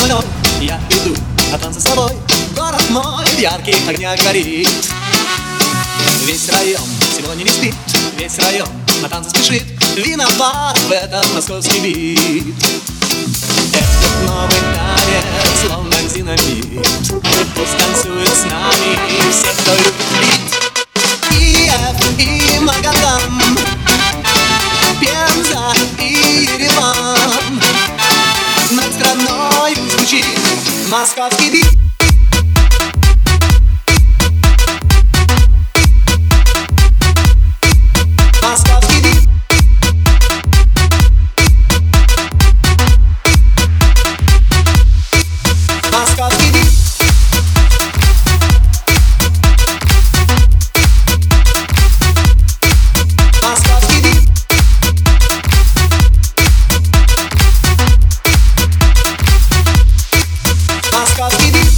рулем я иду на танцы с тобой. Город мой в ярких огнях горит. Весь район сегодня не спит, весь район на танцы спешит. Виноват в этом московский бит. Этот новый танец словно динамит. Пусть танцует с нами все, кто любит бит. Киев и Магадан, Пенза и Ереван, над страной звучит московский бит. Московский бит. Московский бит. Московский бит. Moskovский бит.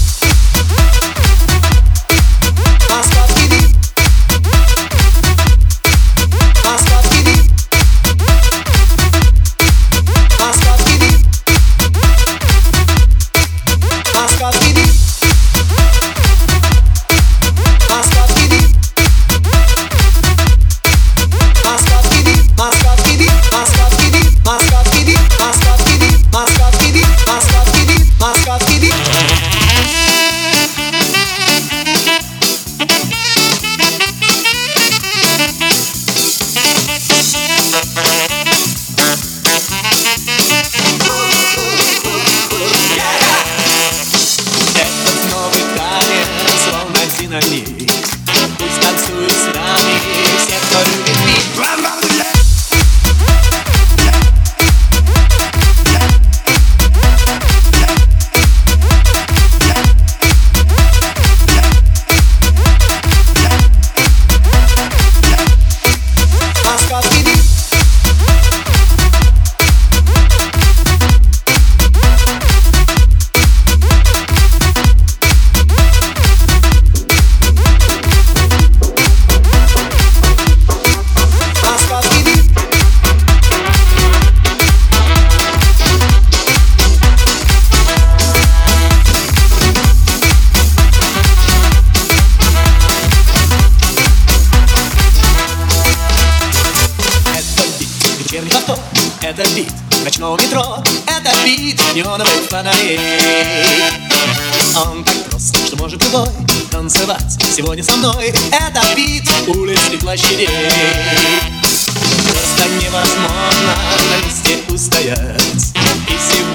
Moskovский бит. Moskovский бит. Moskovский бит. Moskovский бит. Moskovский бит. Moskovский бит. Moskovский бит. Moskovский бит. Moskovский бит. Moskovский бит. Moskovский бит. Moskovский бит. Moskovский бит. Этот новый танец словно динамит. Пусть танцуют с нами все, кто любит бит. Moskovский бит. Moskovский бит. Вечерний повтор, это бит ночного метро, это бит неоновых фонарей. Он так прост, что может любой танцевать сегодня со мной. Это бит улиц и площадей. Просто невозможно на месте устоять. И сегодня